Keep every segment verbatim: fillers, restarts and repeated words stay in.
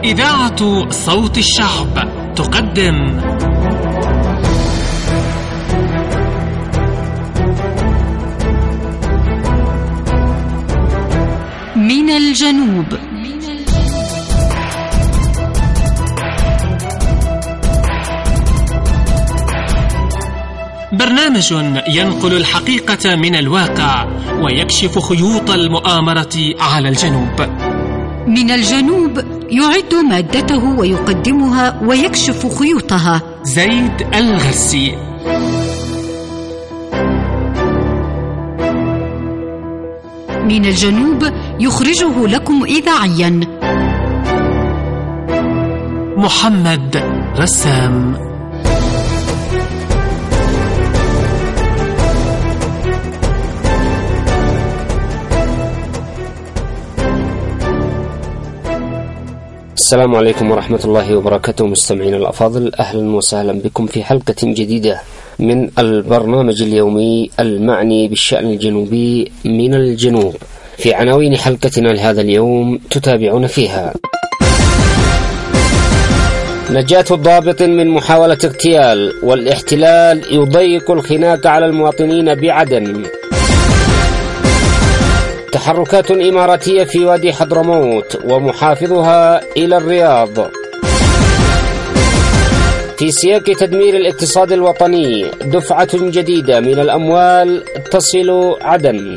إذاعة صوت الشعب تقدم من الجنوب. برنامج ينقل الحقيقة من الواقع ويكشف خيوط المؤامرة على الجنوب. من الجنوب يعد مادته ويقدمها ويكشف خيوطها زيد الغرسي. من الجنوب يخرجه لكم إذاعيا محمد رسام. السلام عليكم ورحمة الله وبركاته مستمعين الأفاضل، أهلا وسهلا بكم في حلقة جديدة من البرنامج اليومي المعني بالشأن الجنوبي من الجنوب. في عناوين حلقتنا لهذا اليوم تتابعون فيها: نجاة ضابط من محاولة اغتيال، والاحتلال يضيق الخناق على المواطنين بعدن. تحركات إماراتية في وادي حضرموت ومحافظها إلى الرياض. في سياق تدمير الاقتصاد الوطني دفعة جديدة من الأموال تصل عدن.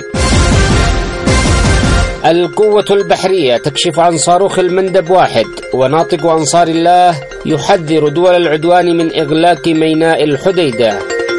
القوة البحرية تكشف عن صاروخ المندب واحد، وناطق أنصار الله يحذر دول العدوان من إغلاق ميناء الحديدة.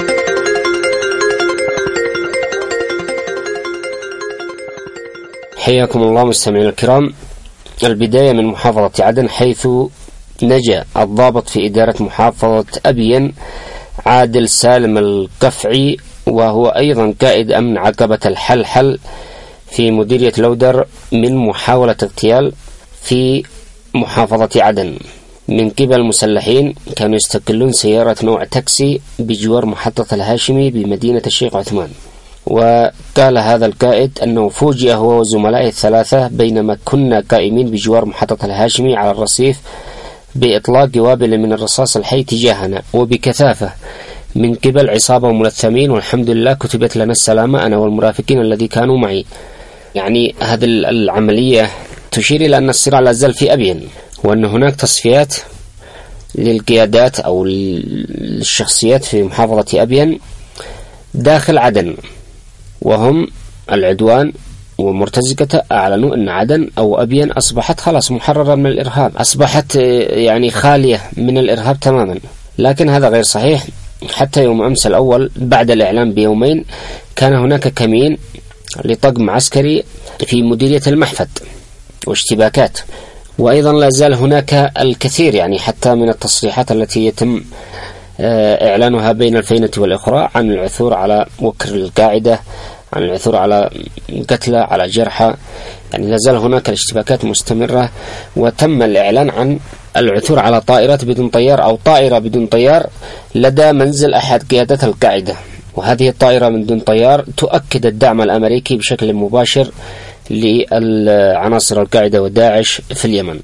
حياكم الله مستمعينا الكرام. البداية من محافظة عدن، حيث نجا الضابط في إدارة محافظة أبين عادل سالم القفعي، وهو أيضا قائد أمن عقبة الحلحل في مديرية لودر، من محاولة اغتيال في محافظة عدن من قبل مسلحين كانوا يستقلون سيارة نوع تاكسي بجوار محطة الهاشمي بمدينة الشيخ عثمان. وقال هذا القائد أنه فوجئ هو وزملائه الثلاثة بينما كنا قائمين بجوار محطة الهاشمي على الرصيف بإطلاق وابل من الرصاص الحي تجاهنا وبكثافة من قبل عصابة ملثمين، والحمد لله كتبت لنا السلامة أنا والمرافقين الذي كانوا معي. يعني هذه العملية تشير إلى أن الصراع لا زال في أبين، وأن هناك تصفيات للقيادات أو الشخصيات في محافظة أبين داخل عدن، وهم العدوان ومرتزقته أعلنوا أن عدن أو أبين أصبحت خلاص محررة من الإرهاب، أصبحت يعني خالية من الإرهاب تماما. لكن هذا غير صحيح. حتى يوم أمس الأول بعد الإعلان بيومين كان هناك كمين لطقم عسكري في مديرية المحفد واشتباكات، وأيضا لا زال هناك الكثير يعني حتى من التصريحات التي يتم إعلانها بين الفينة والإخراء عن العثور على وكر القاعدة، عن العثور على قتلى، على جرحى. يعني لا زال هناك الاشتباكات مستمرة، وتم الإعلان عن العثور على طائرات بدون طيار أو طائرة بدون طيار لدى منزل أحد قيادات القاعدة، وهذه الطائرة من دون طيار تؤكد الدعم الأمريكي بشكل مباشر لعناصر القاعدة وداعش في اليمن.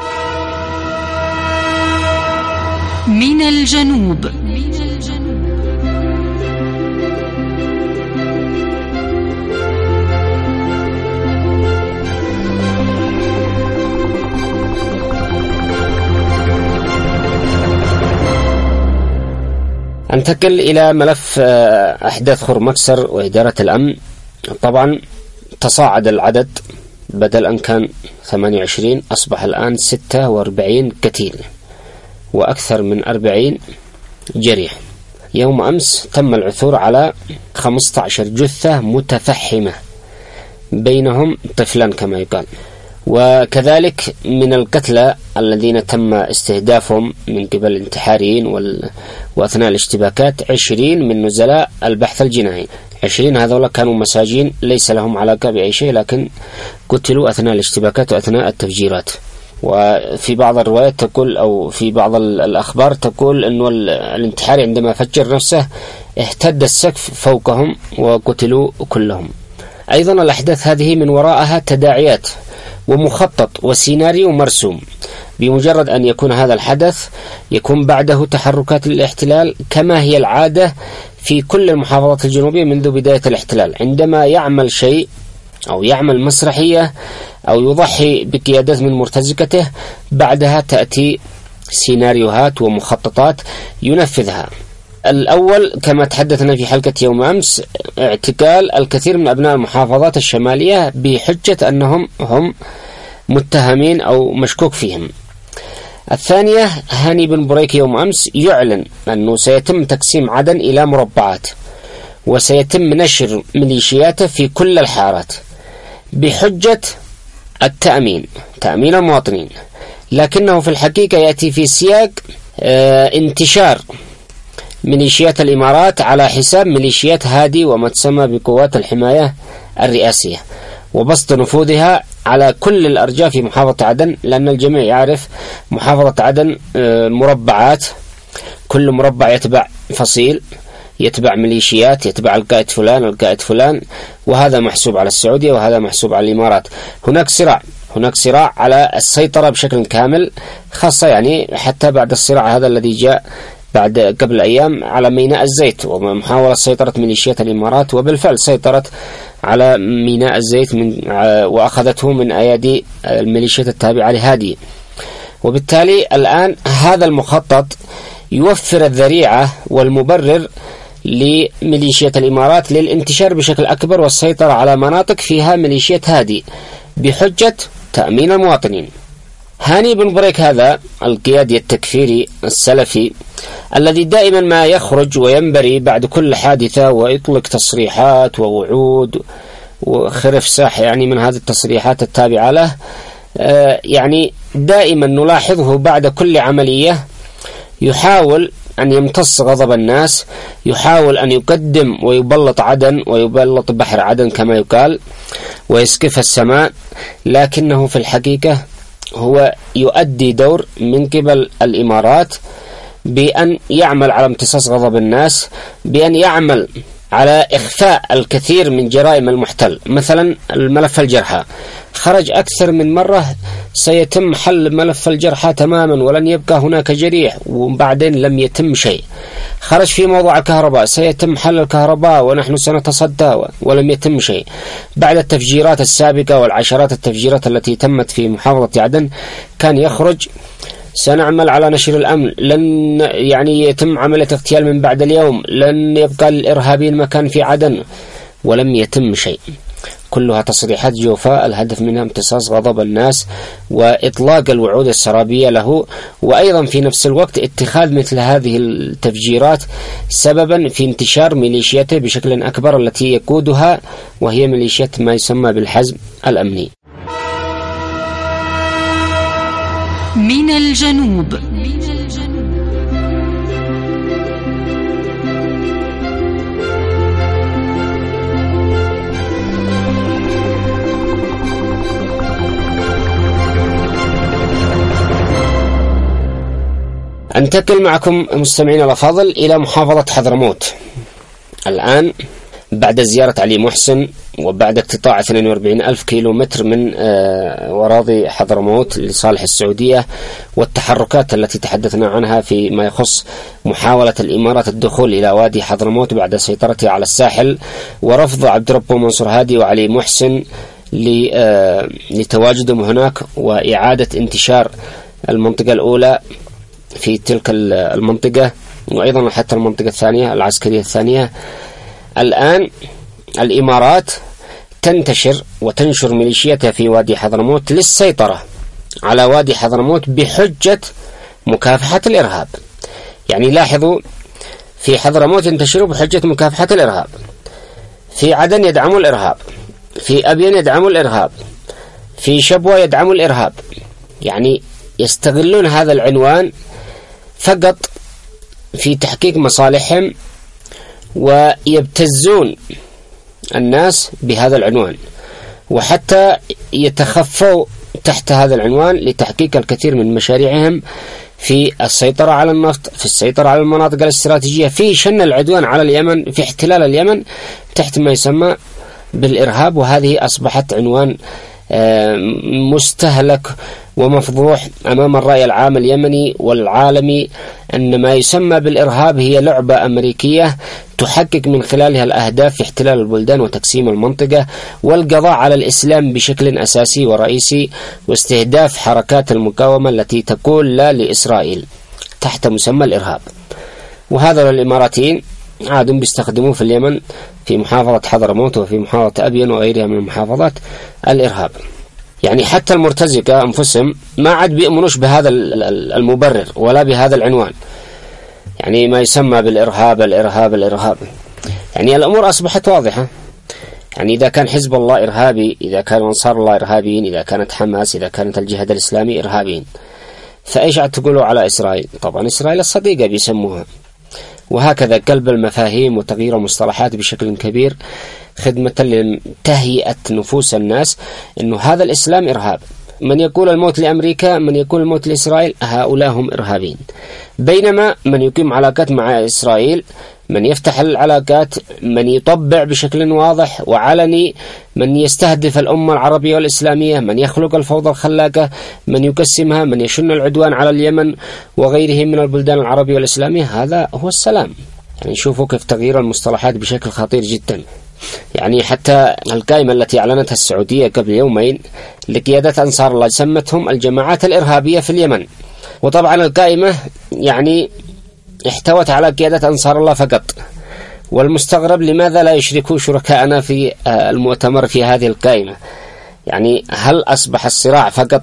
من الجنوب. انتقل إلى ملف أحداث خرمكسر وإدارة الأمن. طبعا تصاعد العدد، بدل أن كان ثمانية وعشرين أصبح الآن ستة وأربعين قتيل وأكثر من أربعين جريح. يوم أمس تم العثور على خمسة عشر جثة متفحمة، بينهم طفلان كما يقال. وكذلك من القتلى الذين تم استهدافهم من قبل الانتحاريين وال... وأثناء الاشتباكات عشرين من نزلاء البحث الجنائي. عشرين هذولا كانوا مساجين ليس لهم علاقة بأي شيء، لكن قتلوا أثناء الاشتباكات وأثناء التفجيرات. وفي بعض الروايات تقول أو في بعض الأخبار تقول أنه الانتحاري عندما فجر نفسه اهتد السقف فوقهم وقتلوا كلهم. أيضا الأحداث هذه من وراءها تداعيات، ومخطط وسيناريو مرسوم. بمجرد أن يكون هذا الحدث يكون بعده تحركات الاحتلال كما هي العادة في كل المحافظات الجنوبية منذ بداية الاحتلال. عندما يعمل شيء أو يعمل مسرحية أو يضحي بقيادات من مرتزقته، بعدها تأتي سيناريوهات ومخططات ينفذها. الأول كما تحدثنا في حلقة يوم أمس، اعتقال الكثير من أبناء المحافظات الشمالية بحجة أنهم هم متهمين أو مشكوك فيهم. الثانية، هاني بن بريك يوم أمس يعلن أنه سيتم تقسيم عدن إلى مربعات وسيتم نشر ميليشياته في كل الحارات بحجة التأمين، تأمين المواطنين، لكنه في الحقيقة يأتي في سياق اه انتشار ميليشيات الإمارات على حساب ميليشيات هادي وما تسمى بقوات الحماية الرئاسية، وبسط نفوذها على كل الأرجاء في محافظة عدن، لأن الجميع يعرف محافظة عدن مربعات، كل مربع يتبع فصيل، يتبع ميليشيات، يتبع القائد فلان القائد فلان، وهذا محسوب على السعودية وهذا محسوب على الإمارات. هناك صراع هناك صراع على السيطرة بشكل كامل، خاصة يعني حتى بعد الصراع هذا الذي جاء بعد قبل أيام على ميناء الزيت ومحاولة سيطرة ميليشيات الإمارات، وبالفعل سيطرت على ميناء الزيت من وأخذته من أيادي الميليشيات التابعة لهادي. وبالتالي الآن هذا المخطط يوفر الذريعة والمبرر لميليشيات الإمارات للانتشار بشكل أكبر والسيطرة على مناطق فيها ميليشيات هادي بحجة تأمين المواطنين. هاني بن بريك هذا القيادي التكفيري السلفي الذي دائما ما يخرج وينبري بعد كل حادثة ويطلق تصريحات ووعود وخرف ساح يعني من هذه التصريحات التابعة له، يعني دائما نلاحظه بعد كل عملية يحاول أن يمتص غضب الناس، يحاول أن يقدم ويبلط عدن ويبلط بحر عدن كما يقال ويسقف السماء، لكنه في الحقيقة هو يؤدي دور من قبل الإمارات بأن يعمل على امتصاص غضب الناس، بأن يعمل على إخفاء الكثير من جرائم المحتل. مثلا الملف الجرحى خرج أكثر من مرة سيتم حل ملف الجرحى تماما ولن يبقى هناك جريح، وبعدين لم يتم شيء. خرج في موضوع الكهرباء سيتم حل الكهرباء ونحن سنتصدى ولم يتم شيء. بعد التفجيرات السابقة والعشرات التفجيرات التي تمت في محافظة عدن كان يخرج سنعمل على نشر الأمن، لن يعني يتم عملية اغتيال من بعد اليوم، لن يبقى الإرهابيين مكان في عدن، ولم يتم شيء. كلها تصريحات جوفاء الهدف منها امتصاص غضب الناس وإطلاق الوعود السرابية له، وأيضا في نفس الوقت اتخاذ مثل هذه التفجيرات سببا في انتشار ميليشياته بشكل أكبر التي يقودها وهي ميليشيات ما يسمى بالحزب الأمني. من الجنوب. أنتقل معكم مستمعين الأفاضل إلى محافظة حضرموت الآن بعد زيارة علي محسن وبعد اقتطاع اثنين وأربعين ألف كيلو متر من أراضي حضرموت لصالح السعودية، والتحركات التي تحدثنا عنها فيما يخص محاولة الإمارات الدخول إلى وادي حضرموت بعد سيطرتها على الساحل، ورفض عبد ربه منصور هادي وعلي محسن لتواجدهم هناك وإعادة انتشار المنطقة الأولى في تلك المنطقة وأيضا حتى المنطقة الثانية العسكرية الثانية. الآن الإمارات تنتشر وتنشر ميليشياتها في وادي حضرموت للسيطرة على وادي حضرموت بحجة مكافحة الإرهاب. يعني لاحظوا، في حضرموت ينتشروا بحجة مكافحة الإرهاب، في عدن يدعموا الإرهاب، في أبين يدعموا الإرهاب، في شبوة يدعموا الإرهاب. يعني يستغلون هذا العنوان فقط في تحقيق مصالحهم ويبتزون الناس بهذا العنوان، وحتى يتخفوا تحت هذا العنوان لتحقيق الكثير من مشاريعهم في السيطرة على النفط، في السيطرة على المناطق الاستراتيجية، في شن العدوان على اليمن، في احتلال اليمن تحت ما يسمى بالإرهاب. وهذه أصبحت عنوان مستهلك ومفضوح أمام الرأي العام اليمني والعالمي أن ما يسمى بالإرهاب هي لعبة أمريكية تحقق من خلالها الأهداف في احتلال البلدان وتقسيم المنطقة والقضاء على الإسلام بشكل أساسي ورئيسي واستهداف حركات المقاومة التي تقول لا لإسرائيل تحت مسمى الإرهاب. وهذا الإماراتيين عادوا بيستخدموه في اليمن في محافظة حضرموت وفي محافظة أبين وغيرها من المحافظات الإرهاب. يعني حتى المرتزقة أنفسهم ما عاد بيؤمنوش بهذا المبرر ولا بهذا العنوان، يعني ما يسمى بالإرهاب الإرهاب الإرهاب. يعني الأمور أصبحت واضحة، يعني إذا كان حزب الله إرهابي، إذا كان أنصار الله إرهابيين، إذا كانت حماس، إذا كانت الجهاد الإسلامي إرهابيين، فإيش عاد تقولوا على إسرائيل؟ طبعا إسرائيل الصديقة بيسموها. وهكذا قلب المفاهيم وتغيير المصطلحات بشكل كبير خدمة لتهيئة نفوس الناس أنه هذا الإسلام إرهاب. من يقول الموت لأمريكا، من يقول الموت لإسرائيل، هؤلاء هم إرهابيين. بينما من يقيم علاقات مع إسرائيل، من يفتح العلاقات، من يطبع بشكل واضح وعلني، من يستهدف الأمة العربية والإسلامية، من يخلق الفوضى الخلاقة، من يقسمها، من يشن العدوان على اليمن وغيره من البلدان العربية والإسلامية، هذا هو السلام. يعني شوفوا كيف تغيير المصطلحات بشكل خطير جدا. يعني حتى القائمة التي أعلنتها السعودية قبل يومين لقيادة أنصار الله سمتهم الجماعات الإرهابية في اليمن. وطبعا القائمة يعني احتوت على قيادة أنصار الله فقط، والمستغرب لماذا لا يشركوا شركاءنا في المؤتمر في هذه القائمة؟ يعني هل أصبح الصراع فقط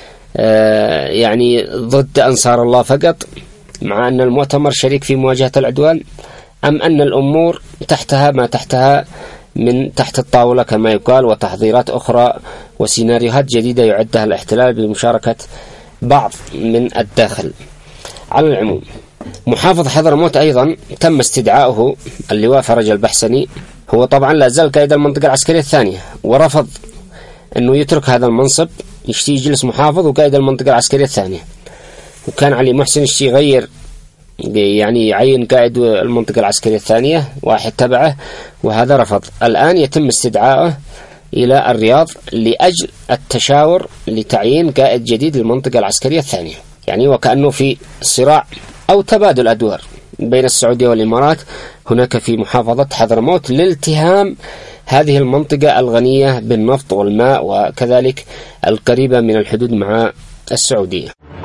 يعني ضد أنصار الله فقط مع أن المؤتمر شريك في مواجهة العدوان، أم أن الأمور تحتها ما تحتها من تحت الطاولة كما يقال، وتحضيرات أخرى وسيناريوهات جديدة يعدها الاحتلال بمشاركة بعض من الداخل؟ على العموم، محافظ حضرموت أيضا تم استدعاؤه اللواء فرج البحسني، هو طبعا لا زال قائد المنطقة العسكرية الثانية، ورفض أنه يترك هذا المنصب، يشتي يجلس محافظ وقائد المنطقة العسكرية الثانية. وكان علي محسن يشتي يغير، يعني يعين قائد المنطقة العسكرية الثانية واحد تبعه، وهذا رفض. الآن يتم استدعائه إلى الرياض لأجل التشاور لتعيين قائد جديد للمنطقة العسكرية الثانية. يعني وكأنه في صراع أو تبادل أدوار بين السعودية والإمارات هناك في محافظة حضرموت لالتهام هذه المنطقة الغنية بالنفط والماء وكذلك القريبة من الحدود مع السعودية.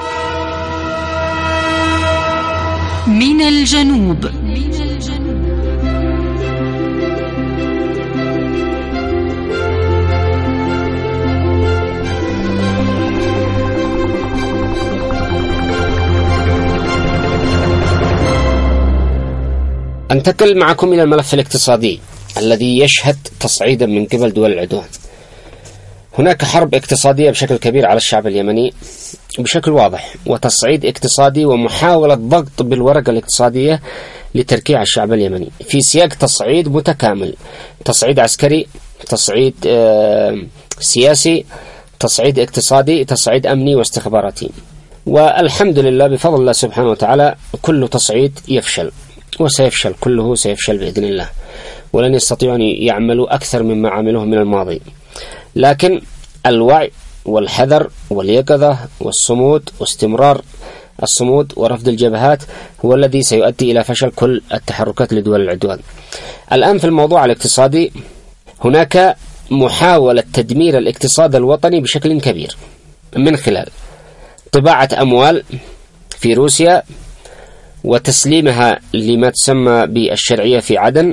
من الجنوب. أنتقل معكم إلى الملف الاقتصادي الذي يشهد تصعيدا من قبل دول العدوان. هناك حرب اقتصادية بشكل كبير على الشعب اليمني بشكل واضح، وتصعيد اقتصادي ومحاولة ضغط بالورقة الاقتصادية لتركيع الشعب اليمني في سياق تصعيد متكامل، تصعيد عسكري، تصعيد آه سياسي، تصعيد اقتصادي، تصعيد أمني واستخباراتي. والحمد لله بفضل الله سبحانه وتعالى كل تصعيد يفشل وسيفشل، كله سيفشل بإذن الله، ولن يستطيعوا أن يعملوا أكثر مما عملوه من الماضي. لكن الوعي والحذر واليقظة والصمود واستمرار الصمود ورفض الجبهات هو الذي سيؤدي إلى فشل كل التحركات لدول العدوان. الآن في الموضوع الاقتصادي هناك محاولة تدمير الاقتصاد الوطني بشكل كبير من خلال طباعة أموال في روسيا وتسليمها لما تسمى بالشرعية في عدن.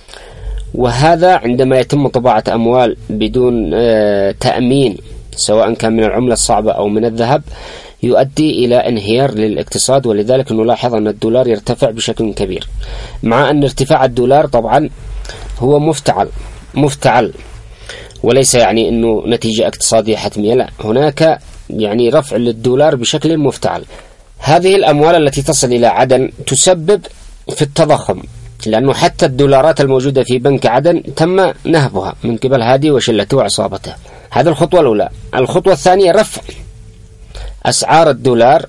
وهذا عندما يتم طباعة أموال بدون تأمين سواء كان من العملة الصعبة أو من الذهب يؤدي إلى انهيار للاقتصاد، ولذلك نلاحظ أن الدولار يرتفع بشكل كبير، مع أن ارتفاع الدولار طبعا هو مفتعل مفتعل وليس يعني أنه نتيجة اقتصادية حتمية، لا، هناك يعني رفع للدولار بشكل مفتعل. هذه الأموال التي تصل إلى عدن تسبب في التضخم، لأنه حتى الدولارات الموجودة في بنك عدن تم نهبها من قبل هادي وشلته وعصابته. هذه الخطوة الأولى. الخطوة الثانية رفع أسعار الدولار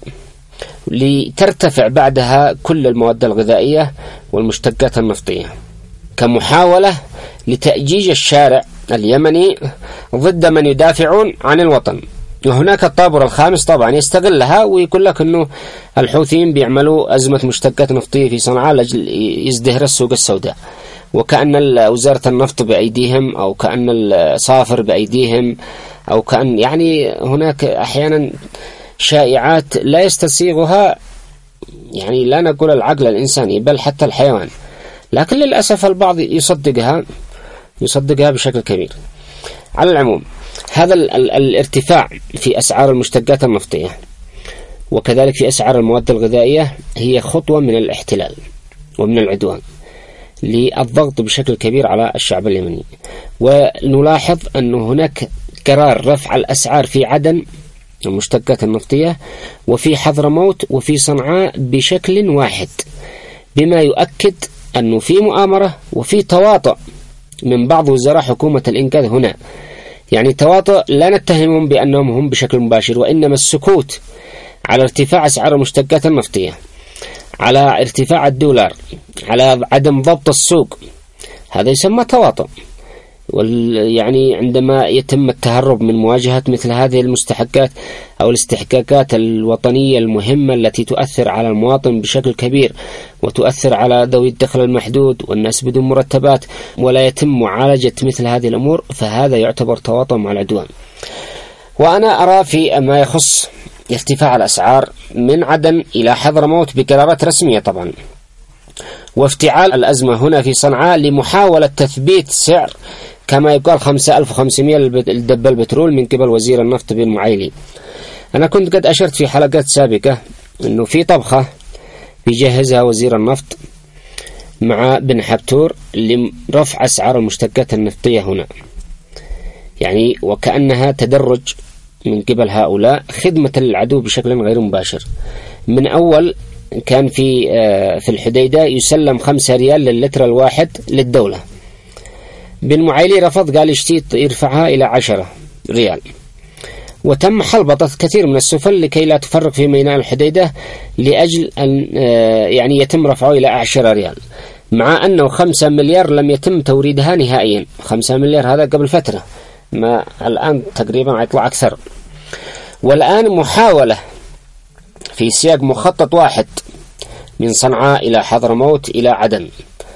لترتفع بعدها كل المواد الغذائية والمشتقات النفطية كمحاولة لتأجيج الشارع اليمني ضد من يدافعون عن الوطن. وهناك الطابور الخامس طبعا يستغلها ويقول لك أنه الحوثيين بيعملوا أزمة مشتقات نفطية في صنعاء لأجل يزدهر السوق السوداء، وكأن وزارة النفط بأيديهم أو كأن الصافر بأيديهم، أو كأن يعني هناك أحيانا شائعات لا يستسيغها يعني لا نقول العقل الإنساني بل حتى الحيوان، لكن للأسف البعض يصدقها يصدقها بشكل كبير. على العموم هذا ال ال الارتفاع في أسعار المشتقات النفطية وكذلك في أسعار المواد الغذائية هي خطوة من الاحتلال ومن العدوان للضغط بشكل كبير على الشعب اليمني. ونلاحظ أن هناك قرار رفع الأسعار في عدن المشتقات النفطية وفي حضرموت وفي صنعاء بشكل واحد، بما يؤكد أنه في مؤامرة وفي تواطؤ من بعض وزراء حكومة الإنقاذ هنا. يعني تواطؤ لا نتهمهم بأنهم هم بشكل مباشر، وإنما السكوت على ارتفاع أسعار المشتقات النفطية، على ارتفاع الدولار، على عدم ضبط السوق، هذا يسمى تواطؤ. يعني عندما يتم التهرب من مواجهة مثل هذه المستحقات أو الاستحقاقات الوطنية المهمة التي تؤثر على المواطن بشكل كبير وتؤثر على ذوي الدخل المحدود والناس بدون مرتبات، ولا يتم معالجة مثل هذه الأمور، فهذا يعتبر تواطؤ مع العدوان. وأنا أرى في ما يخص ارتفاع الأسعار من عدن إلى حضرموت بقرارات رسمية طبعا، وافتعال الأزمة هنا في صنعاء لمحاولة تثبيت سعر كما يقال خمسة آلاف وخمسمائة للدب البترول من قبل وزير النفط بن معيلي. أنا كنت قد أشرت في حلقات سابقة أنه في طبخة بيجهزها وزير النفط مع بن حبتور لرفع أسعار المشتقات النفطية هنا، يعني وكأنها تدرج من قبل هؤلاء خدمة للعدو بشكل غير مباشر. من أول كان في في الحديدة يسلم خمسة ريال للتر الواحد للدولة، بن معيلي رفض، قال اشتيت يرفعها إلى عشرة ريال، وتم حلبطة كثير من السفن لكي لا تفرق في ميناء الحديدة لأجل أن يعني يتم رفعه إلى عشرة ريال، مع أنه خمسة مليار لم يتم توريدها نهائيا. خمسة مليار هذا قبل فترة، ما الآن تقريبا يطلع أكثر. والآن محاولة في سياق مخطط واحد من صنعاء إلى حضرموت إلى عدن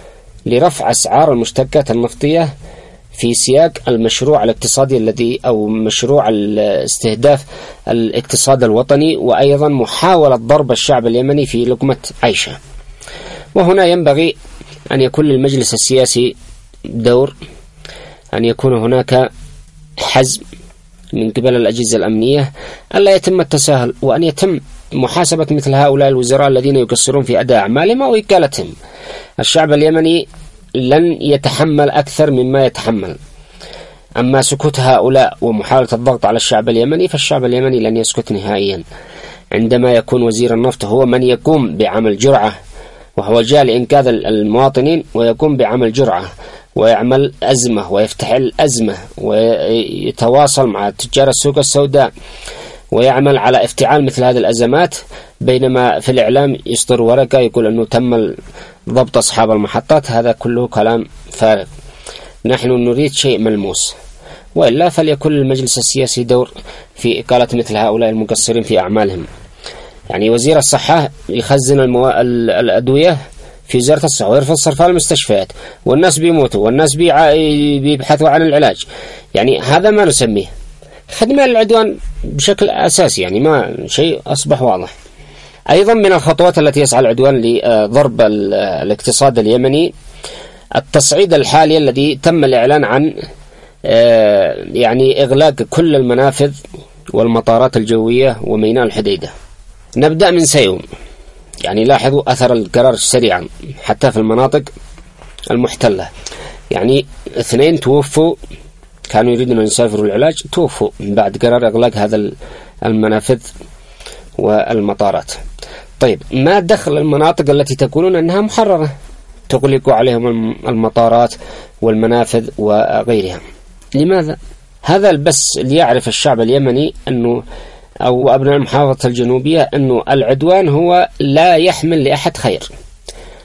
لرفع أسعار المشتقات النفطية في سياق المشروع الاقتصادي الذي أو مشروع الاستهداف الاقتصاد الوطني، وأيضا محاولة ضرب الشعب اليمني في لقمة عيشه. وهنا ينبغي أن يكون للمجلس السياسي دور، أن يكون هناك حزم من قبل الأجهزة الأمنية ألا يتم التساهل، وأن يتم محاسبة مثل هؤلاء الوزراء الذين يقصرون في أداء أعمالهم أو إكالتهم. الشعب اليمني لن يتحمل أكثر مما يتحمل، أما سكوت هؤلاء ومحاولة الضغط على الشعب اليمني فالشعب اليمني لن يسكت نهائيا. عندما يكون وزير النفط هو من يقوم بعمل جرعة، وهو جاء لإنقاذ المواطنين ويقوم بعمل جرعة ويعمل أزمة ويفتعل أزمة ويتواصل مع تجار السوق السوداء ويعمل على افتعال مثل هذه الأزمات، بينما في الإعلام يصدر ورقة يقول أنه تم ضبط أصحاب المحطات، هذا كله كلام فارغ. نحن نريد شيء ملموس، وإلا فليكن المجلس السياسي دور في إقالة مثل هؤلاء المقصرين في أعمالهم. يعني وزير الصحة يخزن المو... الأدوية في وزارة الصحة ويرفض صرفها للمستشفيات، والناس بيموتوا والناس بيع... بيبحثوا عن العلاج. يعني هذا ما نسميه خدمة للعدوان بشكل أساسي، يعني ما شيء أصبح واضح. أيضا من الخطوات التي يسعى العدوان لضرب الاقتصاد اليمني التصعيد الحالي الذي تم الإعلان عن يعني إغلاق كل المنافذ والمطارات الجوية وميناء الحديدة. نبدأ من سيوم، يعني لاحظوا أثر القرار سريعا حتى في المناطق المحتلة. يعني اثنين توفوا كانوا يريدون أن يسافروا العلاج، توفوا من بعد قرار إغلاق هذا المنافذ والمطارات. طيب ما دخل المناطق التي تقولون أنها محررة تغلق عليهم المطارات والمنافذ وغيرها؟ لماذا؟ هذا بس ليعرف الشعب اليمني أنه أو أبناء المحافظة الجنوبية أنه العدوان هو لا يحمل لأحد خير.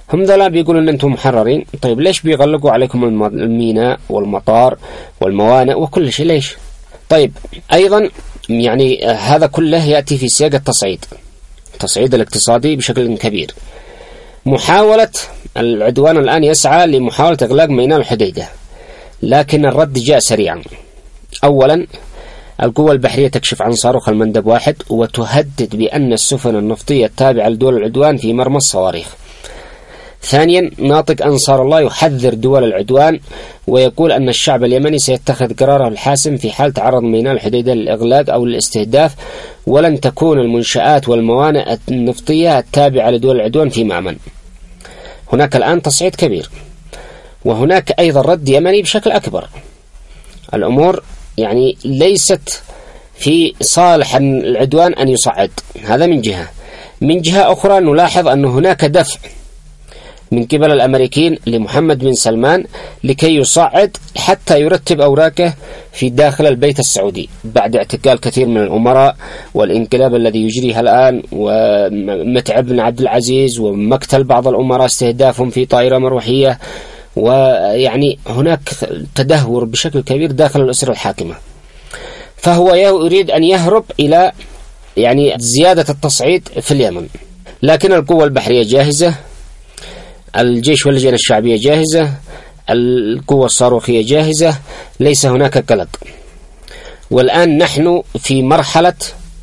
هم ذلا بيقولوا ان انتم محررين، طيب ليش بيغلقوا عليكم الميناء والمطار والموانئ وكل شيء؟ ليش؟ طيب ايضا يعني هذا كله يأتي في سياق التصعيد، التصعيد الاقتصادي بشكل كبير. محاولة العدوان الآن يسعى لمحاولة إغلاق ميناء الحديدة، لكن الرد جاء سريعا. أولا القوى البحرية تكشف عن صاروخ المندب واحد وتهدد بأن السفن النفطية التابعة لدول العدوان في مرمى الصواريخ. ثانيا ناطق أنصار الله يحذر دول العدوان ويقول أن الشعب اليمني سيتخذ قراره الحاسم في حال تعرض ميناء الحديدة للإغلاق أو الاستهداف، ولن تكون المنشآت والموانئ النفطية التابعة لدول العدوان في مأمن. هناك الآن تصعيد كبير، وهناك أيضا رد يمني بشكل أكبر. الأمور يعني ليست في صالح العدوان أن يصعد، هذا من جهة. من جهة أخرى نلاحظ أن هناك دفع من قبل الأمريكيين لمحمد بن سلمان لكي يصعد حتى يرتب أوراقه في داخل البيت السعودي بعد اعتقال كثير من الأمراء والانقلاب الذي يجريها الآن، ومتعب بن عبد العزيز ومقتل بعض الأمراء استهدافهم في طائرة مروحية، ويعني هناك تدهور بشكل كبير داخل الأسرة الحاكمة. فهو يريد أن يهرب إلى يعني زيادة التصعيد في اليمن، لكن القوة البحرية جاهزة، الجيش واللجنة الشعبية جاهزة، القوة الصاروخية جاهزة، ليس هناك قلق. والآن نحن في مرحلة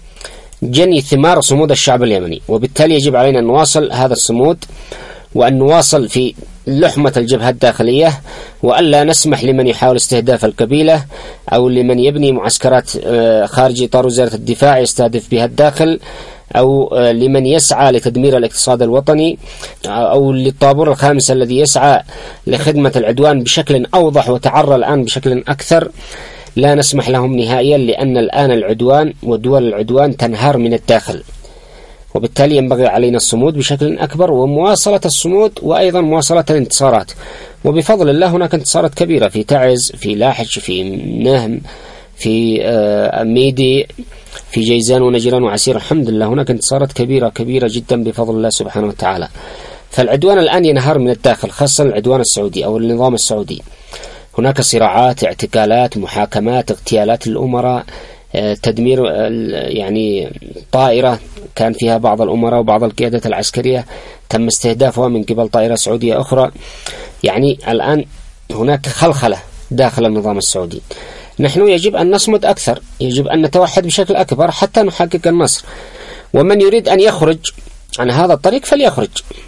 جني ثمار صمود الشعب اليمني، وبالتالي يجب علينا أن نواصل هذا الصمود وأن نواصل في لحمة الجبهة الداخلية، وألا نسمح لمن يحاول استهداف القبيلة أو لمن يبني معسكرات خارج إطار وزارة الدفاع يستهدف بها الداخل، أو لمن يسعى لتدمير الاقتصاد الوطني، أو للطابور الخامس الذي يسعى لخدمة العدوان بشكل أوضح وتعرى الآن بشكل أكثر. لا نسمح لهم نهائيا، لأن الآن العدوان ودول العدوان تنهار من الداخل، وبالتالي ينبغي علينا الصمود بشكل أكبر ومواصلة الصمود، وأيضا مواصلة الانتصارات. وبفضل الله هناك انتصارات كبيرة في تعز، في لاحج، في نهم، في ميدي، في جيزان ونجران وعسير. الحمد لله هناك انتصارات كبيرة كبيرة جدا بفضل الله سبحانه وتعالى. فالعدوان الآن ينهار من الداخل، خاصة العدوان السعودي أو النظام السعودي. هناك صراعات، اعتقالات، محاكمات، اغتيالات الأمراء، تدمير يعني طائرة كان فيها بعض الأمراء وبعض القيادات العسكرية تم استهدافها من قبل طائرة سعودية أخرى. يعني الآن هناك خلخلة داخل النظام السعودي. نحن يجب أن نصمد أكثر، يجب أن نتوحد بشكل أكبر حتى نحقق النصر. ومن يريد أن يخرج عن هذا الطريق فليخرج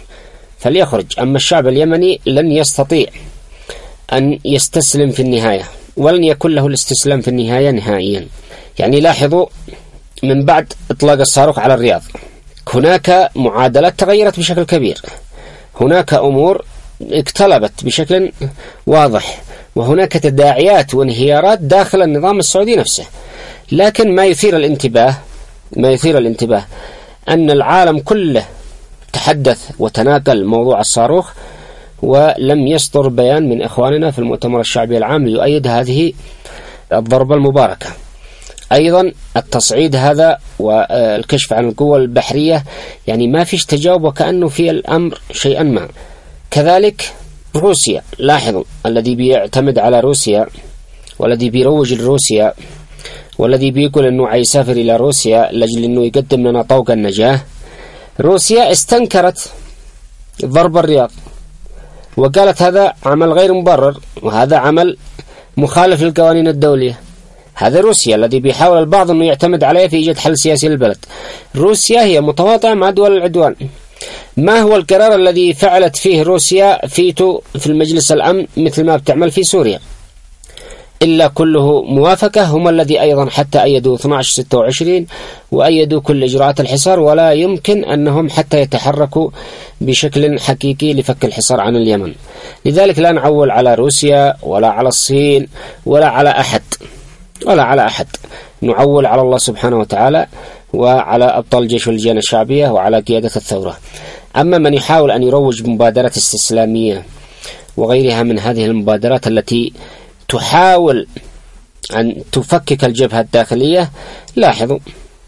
فليخرج أما الشعب اليمني لن يستطيع أن يستسلم في النهاية، ولن يكون له الاستسلام في النهاية نهائيا. يعني لاحظوا من بعد إطلاق الصاروخ على الرياض هناك معادلات تغيرت بشكل كبير، هناك أمور اقتلبت بشكل واضح، وهناك تداعيات وانهيارات داخل النظام السعودي نفسه. لكن ما يثير الانتباه ما يثير الانتباه أن العالم كله تحدث وتناقل موضوع الصاروخ، ولم يصدر بيان من إخواننا في المؤتمر الشعبي العام ليؤيد هذه الضربة المباركة. أيضا التصعيد هذا والكشف عن القوة البحرية يعني ما فيش تجاوب، وكأنه في الأمر شيئا ما. كذلك روسيا، لاحظوا الذي بيعتمد على روسيا والذي بيروج لروسيا والذي بيقول أنه عيسافر إلى روسيا لأجل أنه يقدم لنا طوق النجاة، روسيا استنكرت ضرب الرياض وقالت هذا عمل غير مبرر وهذا عمل مخالف للقوانين الدولية. هذا روسيا الذي بيحاول البعض أنه يعتمد عليه في إيجاد حل سياسي للبلد. روسيا هي متواطئة مع دول العدوان. ما هو القرار الذي فعلت فيه روسيا فيتو في المجلس الأمن مثل ما بتعمل في سوريا؟ إلا كله موافقة. هم الذي أيضا حتى أيدوا اثني عشر ستة وعشرين وأيدوا كل إجراءات الحصار، ولا يمكن أنهم حتى يتحركوا بشكل حقيقي لفك الحصار عن اليمن. لذلك لا نعول على روسيا ولا على الصين ولا على أحد ولا على أحد نعول على الله سبحانه وتعالى وعلى أبطال الجيش واللجان الشعبية وعلى قيادة الثورة. أما من يحاول أن يروج مبادرة استسلامية وغيرها من هذه المبادرات التي تحاول أن تفكك الجبهة الداخلية، لاحظوا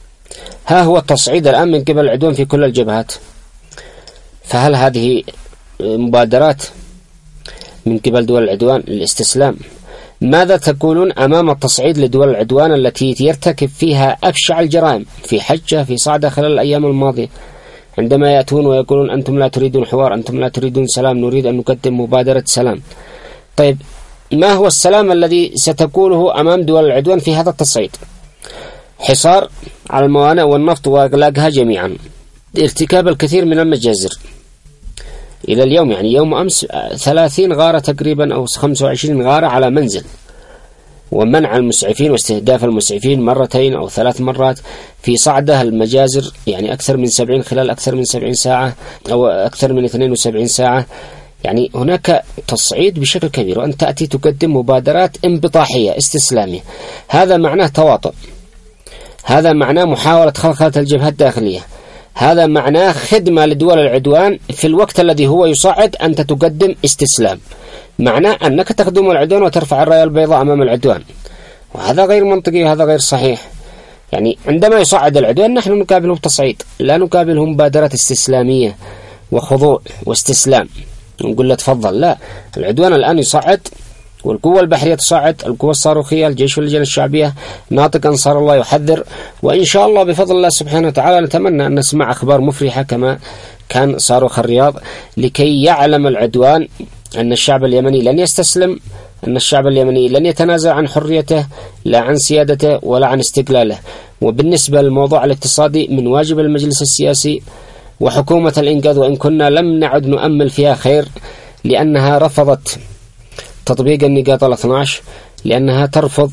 ها هو التصعيد الآن من قبل العدوان في كل الجبهات. فهل هذه مبادرات من قبل دول العدوان للاستسلام. ماذا تقولون أمام التصعيد لدول العدوان التي يرتكب فيها أبشع الجرائم في حجة في صعدة خلال الأيام الماضية، عندما يأتون ويقولون أنتم لا تريدون حوار، أنتم لا تريدون سلام، نريد أن نقدم مبادرة سلام. طيب ما هو السلام الذي ستقوله أمام دول العدوان في هذا التصعيد؟ حصار على الموانئ والنفط وإغلاقها جميعا، ارتكاب الكثير من المجازر إلى اليوم، يعني يوم أمس ثلاثين غارة تقريبا أو خمسة وعشرين غارة على منزل، ومنع المسعفين واستهداف المسعفين مرتين أو ثلاث مرات في صعدة المجازر، يعني أكثر من سبعين خلال أكثر من سبعين ساعة أو أكثر من اثنين وسبعين ساعة. يعني هناك تصعيد بشكل كبير، وأن تأتي تقدم مبادرات انبطاحية استسلامية. هذا معناه تواطؤ، هذا معناه محاولة خلخلة الجبهة الداخلية، هذا معناه خدمة لدول العدوان في الوقت الذي هو يصعد أنت تقدم استسلام، معناه أنك تخدم العدوان وترفع الراية البيضاء أمام العدوان، وهذا غير منطقي وهذا غير صحيح. يعني عندما يصعد العدوان نحن نقابله بتصعيد، لا نقابله مبادرات استسلامية وخضوع واستسلام نقول له تفضل، لا، العدوان الآن يصعد، والقوة البحرية تصعد، القوة الصاروخية، الجيش واللجان الشعبية، ناطق أنصار الله يحذر، وإن شاء الله بفضل الله سبحانه وتعالى نتمنى أن نسمع أخبار مفرحة كما كان صاروخ الرياض، لكي يعلم العدوان أن الشعب اليمني لن يستسلم، أن الشعب اليمني لن يتنازل عن حريته، لا عن سيادته ولا عن استقلاله. وبالنسبة للموضوع الاقتصادي، من واجب المجلس السياسي وحكومة الإنقاذ، وإن كنا لم نعد نؤمل فيها خير لأنها رفضت تطبيق النقاط الاثنى عشر، لأنها ترفض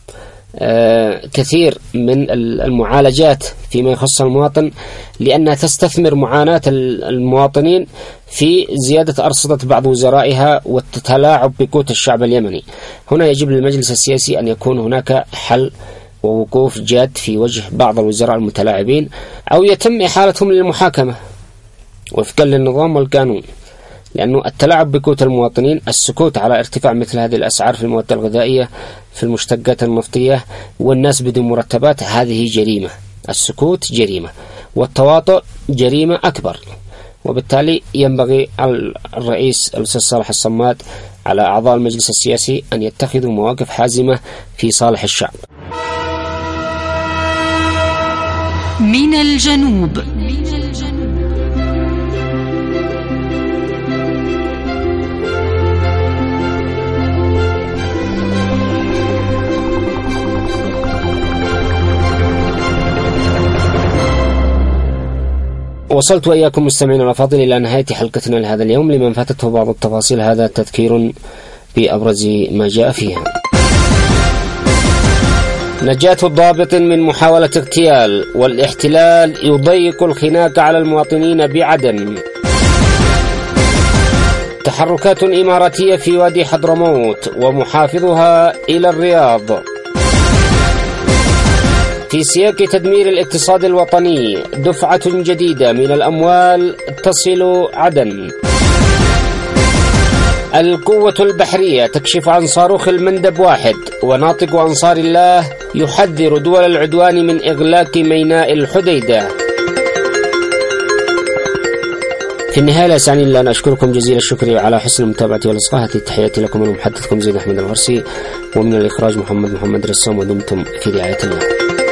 آه كثير من المعالجات فيما يخص المواطن، لأنها تستثمر معاناة المواطنين في زيادة أرصدة بعض وزرائها والتلاعب بقوت الشعب اليمني. هنا يجب للمجلس السياسي أن يكون هناك حل ووقوف جاد في وجه بعض الوزراء المتلاعبين، أو يتم إحالتهم للمحاكمة وفقا للنظام والقانون، لأنه التلاعب بقوت المواطنين، السكوت على ارتفاع مثل هذه الأسعار في المواد الغذائية في المشتقات النفطية والناس بدون مرتبات، هذه جريمة. السكوت جريمة، والتواطؤ جريمة أكبر. وبالتالي ينبغي على الرئيس الأستاذ صالح الصماد على أعضاء المجلس السياسي أن يتخذوا مواقف حازمة في صالح الشعب. من الجنوب. وصلت وإياكم مستمعين الأفاضل إلى نهاية حلقتنا لهذا اليوم. لمن فاتته بعض التفاصيل هذا تذكير بأبرز ما جاء فيها. نجاة الضابط من محاولة اغتيال، والاحتلال يضيق الخناق على المواطنين بعدن. تحركات إماراتية في وادي حضرموت ومحافظها إلى الرياض في سياق تدمير الاقتصاد الوطني. دفعة جديدة من الأموال تصل عدن. القوة البحرية تكشف عن صاروخ المندب واحد، وناطق أنصار الله يحذر دول العدوان من إغلاق ميناء الحديدة. في النهاية لا يسعني إلا أن أشكركم جزيل الشكر على حسن المتابعة والإصغاء. تحياتي لكم من محدثكم زيد أحمد الغرسي، ومن الإخراج محمد محمد رسام، ودمتم في رعاية الله.